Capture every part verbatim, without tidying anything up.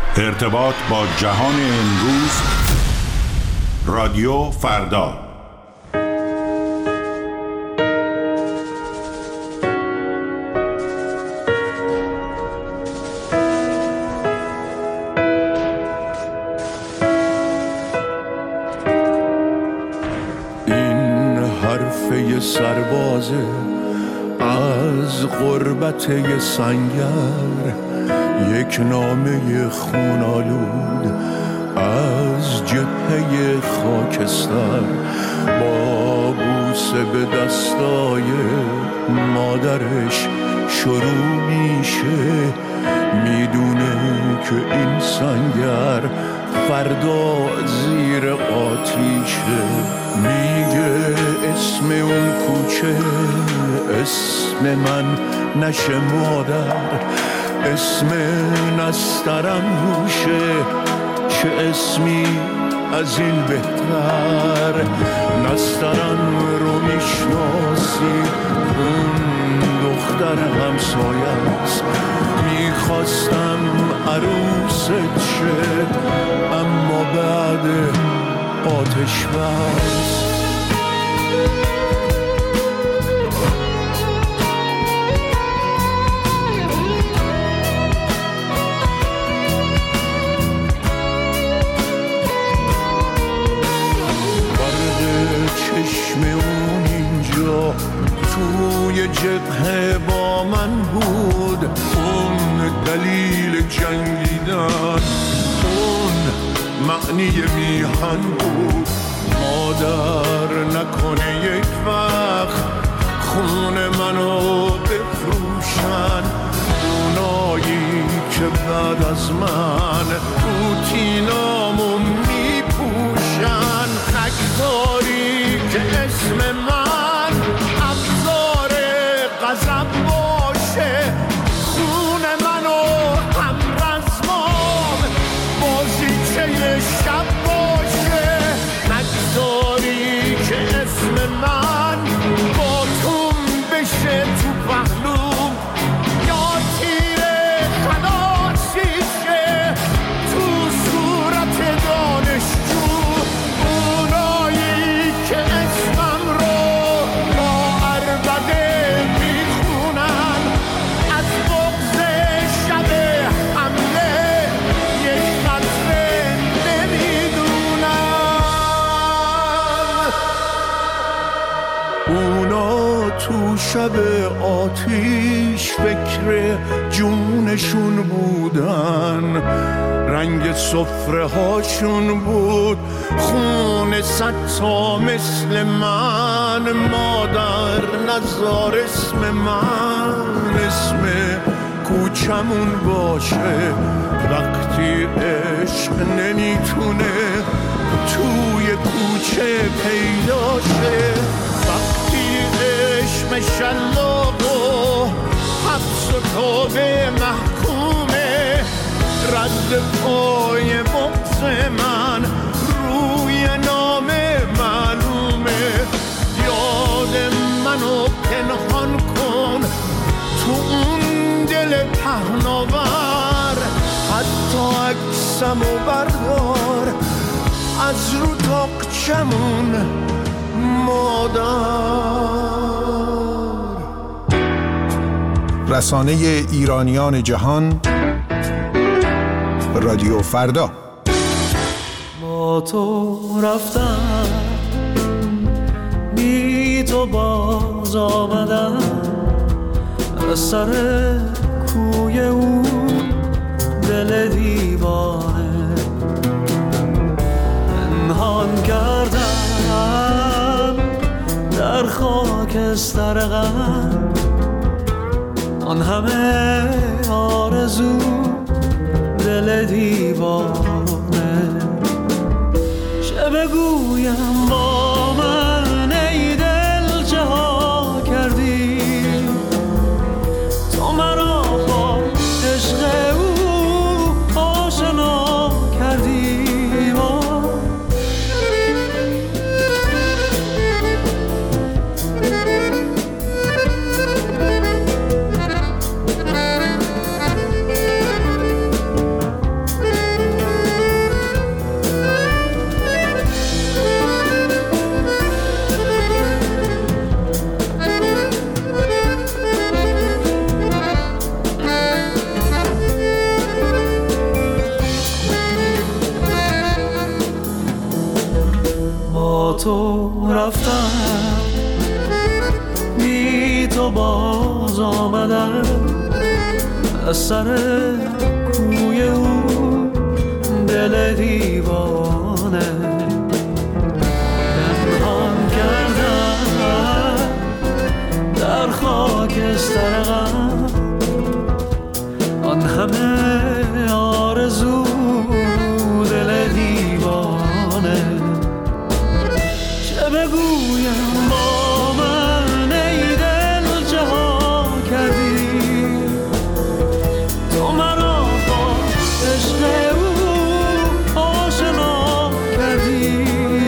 ارتباط با جهان امروز. رادیو فردا. این حرفه سربازه از غربت یه سنگر، یک نامه خونالود از جبهه خاکستر، با بوسه به دستای مادرش شروع میشه. میدونه که این سنگر فردا زیر آتیشه. میگه اسم اون کوچه اسم من نشه مادر، اسم نسترم روشه، چه اسمی از این بهتر. نسترم رو میشناسی، اون دختر همسایه است. میخواستم عروست شه، اما بعد آتش بس. چشم اون اینجا توی جبهه با من بود، اون دلیل جنگیدن، اون معنی میهن بود. مادر نکنه یک وقت خون منو بفروشن، اونایی که بعد از من روتینامو میپوشن. خکداری که اسم من ابزار غضب باشه، خون منو هم رزمام بازیچه شب باشه. خکداری که اسم من با توم بشه تو پهلوم، یا تیر خلاصیشه تو صورت دانشجو. تو شب آتیش فکر جونشون بودن، رنگ سفره هاشون بود خون ستا مثل من. مادر نذار اسم من اسم کوچمون باشه، وقتی عشق نمیتونه توی کوچه پیدا شه. چشم شلاق و حبس و توبه محکومه، رد پای بغض من روی نام معلومه. یاد منو پنهان کن تو اون دل پهناور، حتی عکسمو بردار از رو تاقچمون مادر. رسانه ایرانیان جهان، رادیو فردا. با تو رفتم، بی تو باز آمدم، از سر کوی او دل دیوانه پنهان کردم در خاکستر غم. آن همه آرزو دل دیوانه، چه بگویم با من ای دل چه ها کردی، تو مرا با عشق او آشنا کردی. تو رفتم، بی تو باز آمدم از سر کوی او دل دیوانه پنهان کردم در خاکستر غم آن همه آرزو دل دیوانه. چه بگویم با من ای دل جها کردی، تو مرا با عشق او آشنا کردی.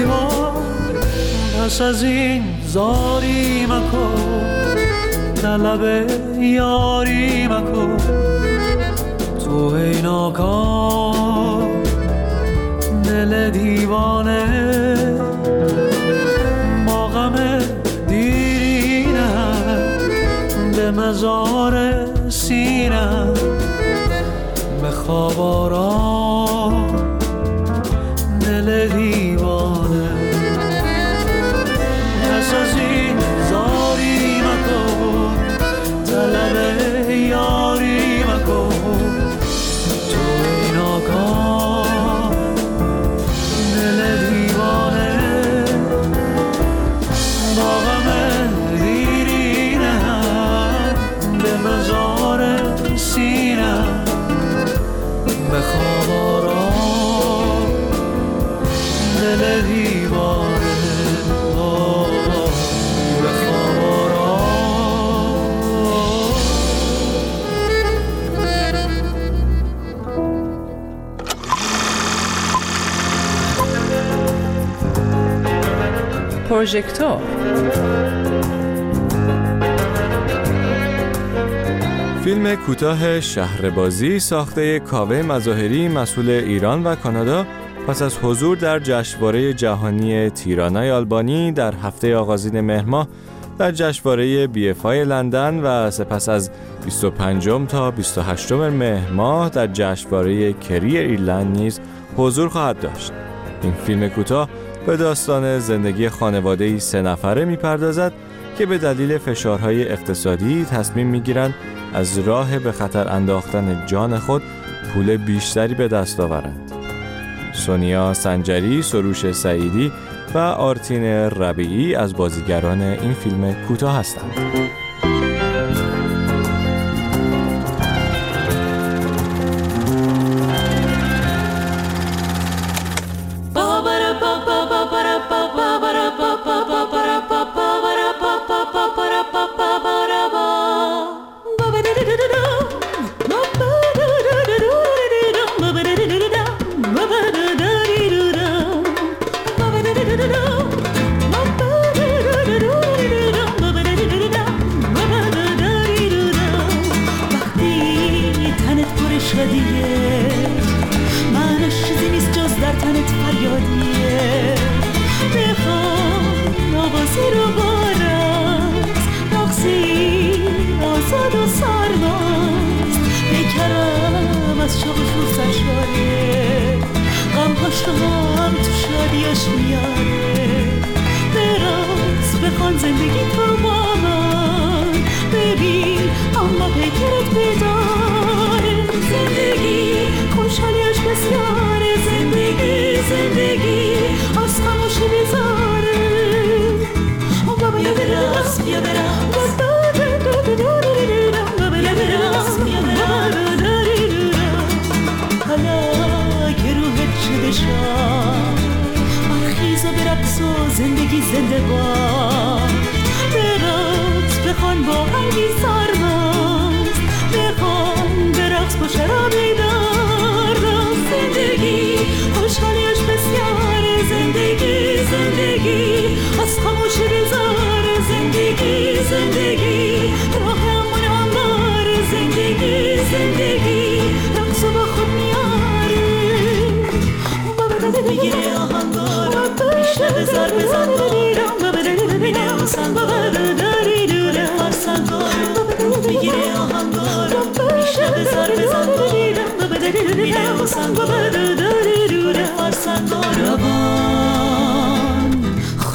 پس از این زاری مکن، طلب یاری مکن، تو ای ناکام دل دیوانه. با غم دیرینم به مزار سینم به خواب آرام دل دیوانه. پس از این زاری مکن، طلب یاری مکن، تو ای ناکام دل دیوانه. با غم دیرینم به مزار سینم به خواب آرام دل دیوانه. پروژکتور فیلم کوتاه شهربازی ساخته کاوه مظاهری مسئول ایران و کانادا پس از حضور در جشنواره جهانی تیرانای آلبانی در هفته آغازین مهر ماه در جشنواره بی اف آی لندن و سپس از بیست و پنجم تا بیست و هشتم مهر ماه در جشنواره کری ایرلند نیز حضور خواهد داشت. این فیلم کوتاه به داستان زندگی خانواده‌ای سه نفره می‌پردازد که به دلیل فشارهای اقتصادی تصمیم می‌گیرند از راه به خطر انداختن جان خود پول بیشتری به دست آورند. سونیا سنجری، سروش سعیدی و آرتین ربیعی از بازیگران این فیلم کوتاه هستند. هم تو شادیش میاره براز بخوان زندگی تو با من ببین اما پیکرت بیداره زندگی خوشحالیش بسیاره زندگی زندگی از خموشی بیزاره بیا برقص بیا برقص بیا برقص بیا برقص حالا که روحت شده شد خیزا برقص و زندگی زنده باد برقص بخوان با قلبی سرمست بخوان برقص با شرابی دار زندگی خوشحالیش بسیاره زندگی زندگی از خاموشی بیزاره زندگی زندگی راه امون همواره زندگی زندگی رقص با خود میاره میگیره آهنگارا میشنه زار بزن ببینه سنگارا داره سنگارا میگیره آهنگارا میشنه زار بزن ببینه سنگارا داره سنگارا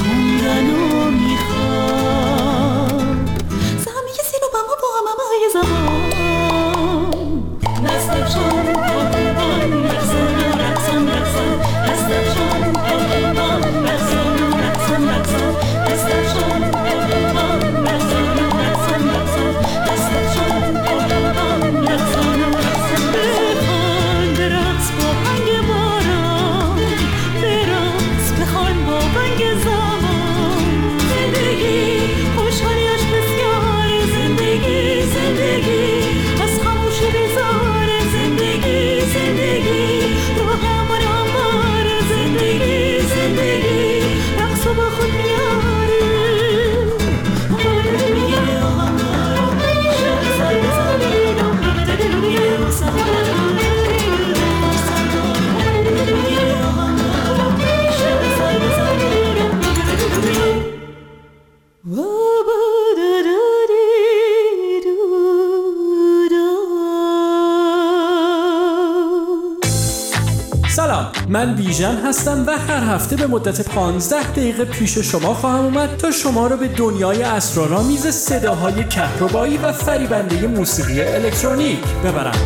سلام، من بیژن هستم و هر هفته به مدت پانزده دقیقه پیش شما خواهم اومد تا شما رو به دنیای اسرارآمیز صداهای کهربایی و فریبنده موسیقی الکترونیک ببرم.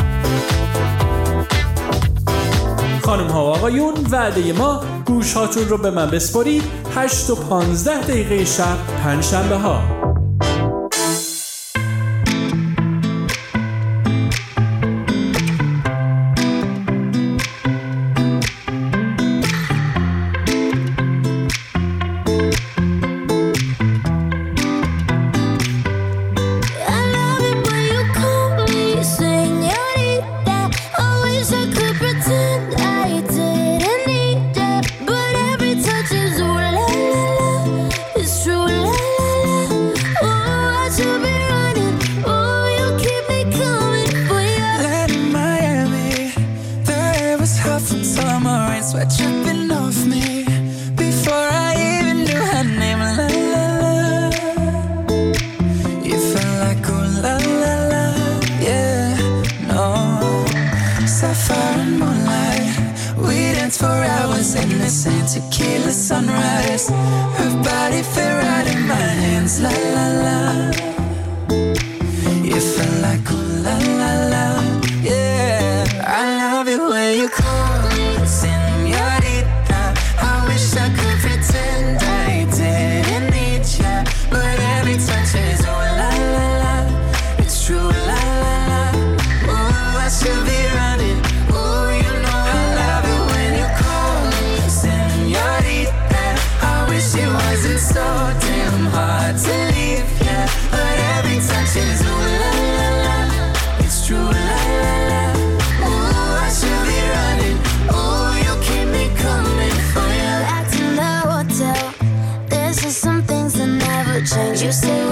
خانم ها و آقایون، وعده ما گوش هاتون رو به من بسپارید هشت و پانزده دقیقه شب پنج شنبه ها. Tequila sunrise, her body fit right in my hands, la la la. You felt like ooh la la la, yeah. I love it when you call me señorita. I wish I could pretend I didn't need ya, but every touch is ooh la la la. It's true la la la. Ooh, I should be running. Ooh, you know I love it when you call me señorita. I wish it wasn't so damn hard to leave, yeah. But every touch is ooh la la la. It's true la la la. Ooh, I should be running. Ooh, you keep me coming for you. Back to the hotel. There's just some things that never change. You say